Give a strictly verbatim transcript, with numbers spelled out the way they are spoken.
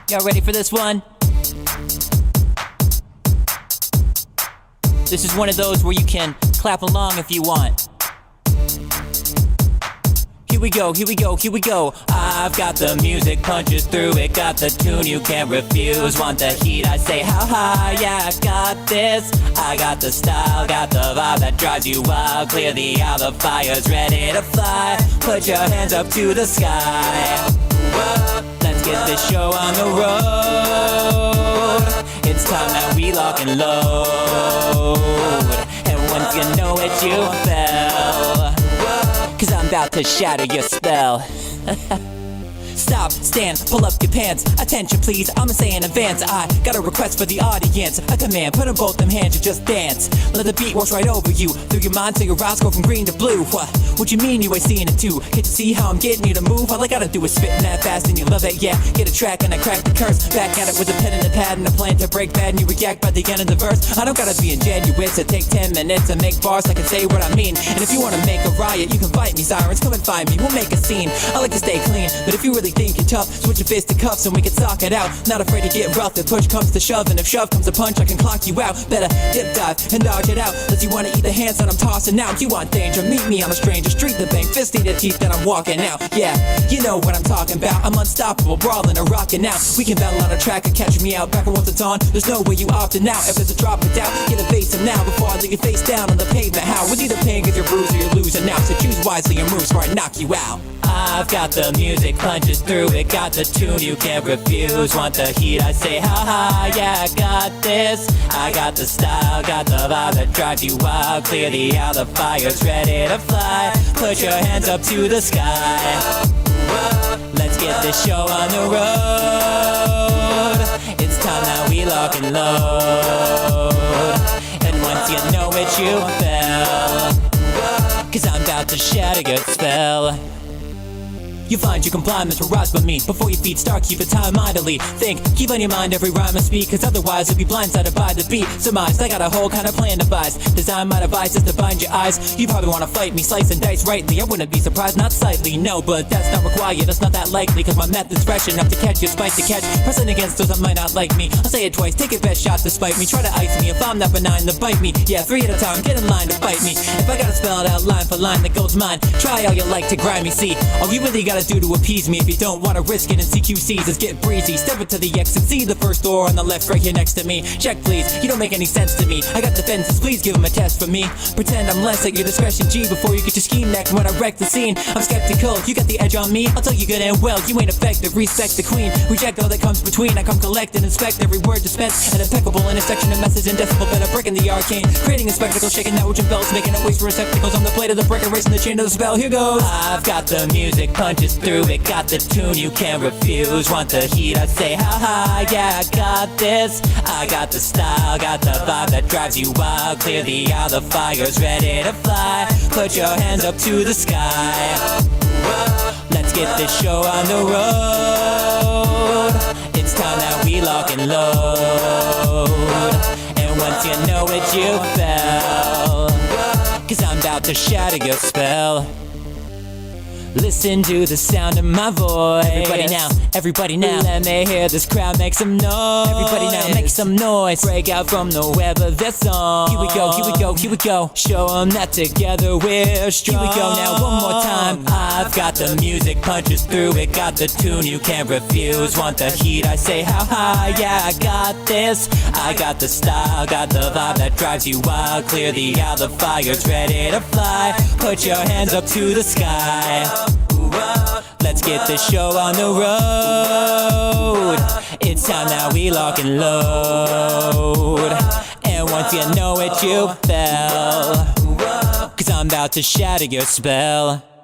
Y'all ready for this one? This is one of those where you can clap along if you want. Here we go, here we go, here we go. I've got the music, punches through it. Got the tune you can't refuse. Want the heat, I say how high. Yeah, I got this. I got the style, got the vibe that drives you wild. Clear the aisle, the fire's ready to fly. Put your hands up to the sky. Whoa, let's get this show on the road. It's time that we lock and load. And once you know it, you fell. Cause I'm about to shatter your spell. Stop, stand, pull up your pants. Attention please, I'ma say in advance. I got a request for the audience. A command, put in both them hands and just dance. Let the beat wash right over you. Through your mind till your eyes go from green to blue. What, what you mean you ain't seeing it too? Can't you see how I'm getting you to move? All I gotta do is spitting that fast and you love it, yeah. Get a track and I crack the curse. Back at it with a pen and a pad and a plan to break bad. And you react by the end of the verse. I don't gotta be ingenuous. It take ten minutes to make bars. I can say what I mean. And if you wanna make a riot, you can fight me, sirens. Come and find me, we'll make a scene. I like to stay clean, but if you really think you're tough, switch your fist to cuffs and we can talk it out. Not afraid to get rough, if push comes to shove. And if shove comes to punch, I can clock you out. Better dip dive and dodge it out. Unless you wanna eat the hands that I'm tossing out. You want danger, meet me on a stranger street. The bang, fisty the teeth that I'm walking out. Yeah, you know what I'm talking about. I'm unstoppable, brawling and rocking out. We can battle on a track or catch me out. Back when once it's on, there's no way you opting out. If there's a drop it down, get a face him now. Before I lay your face down on the pavement. How? With either paying if you're bruised or you're losing now. So choose wisely and move before I knock you out. I've got the music, punches through it. Got the tune you can't refuse. Want the heat, I say how high. Yeah, I got this. I got the style, got the vibe that drives you wild. Clear the aisle, the fire's ready to fly. Put your hands up to the sky. Let's get this show on the road. It's time that we lock and load. And once you know it, you fell. Cause I'm about to shatter your spell. You find you comply, mesmerized by me. Before your feet start, keep your time idly. Think, keep on your mind every rhyme I speak. Cause otherwise you'll be blindsided by the beat. Surmise, I got a whole kind of plan devised. Design my devices to bind your eyes. You probably wanna fight me, slice and dice rightly. I wouldn't be surprised, not slightly, no. But that's not required, that's not that likely. Cause my method's fresh enough to catch your spite to catch. Pressing against those that might not like me. I'll say it twice, take your best shot to spite me. Try to ice me if I'm not benign to bite me. Yeah, three at a time, get in line to fight me. If I gotta spell it out line for line that goes mine. Try all you like to grind me, see. All you really gotta do to appease me. If you don't wanna risk it in C Q Cs, just get breezy. Step into the exit, see the first door on the left right here next to me. Check please, you don't make any sense to me. I got defenses, please give them a test for me. Pretend I'm less at your discretion, G. Before you get your scheme next when I wreck the scene. I'm skeptical, you got the edge on me. I'll tell you good and well, you ain't effective. Respect the queen, reject all that comes between. I come collect and inspect every word dispensed. An impeccable intersection of message and decibel better breaking the arcane. Creating a spectacle, shaking that which bells, making it waste for receptacles. On the blade of the brick, erasing the chain of the spell. Here goes. I've got the music, punches through it. Got the tune you can't refuse. Want the heat, I say how high. Yeah, I got this. I got the style, got the vibe that drives you wild. Clear the aisle, the fire's ready to fly. Put your hands up to the sky. Let's get this show on the road. It's time that we lock and load. And once you know it, you fell. Cause I'm about to shatter your spell. Listen to the sound of my voice. Everybody now, everybody now. Let me hear this crowd make some noise. Everybody now, make some noise. Break out from the web of their song. Here we go, here we go, here we go. Show them that together we're strong. Here we go now, one more time. I've got the music, punches through it. Got the tune you can't refuse. Want the heat, I say how high. Yeah, I got this. I got the style, got the vibe that drives you wild. Clear the aisle, the fire's ready to fly. Put your hands up to the sky. Let's get this show on the road. It's time that we lock and load. And once you know it, you fell. Cause I'm about to shatter your spell.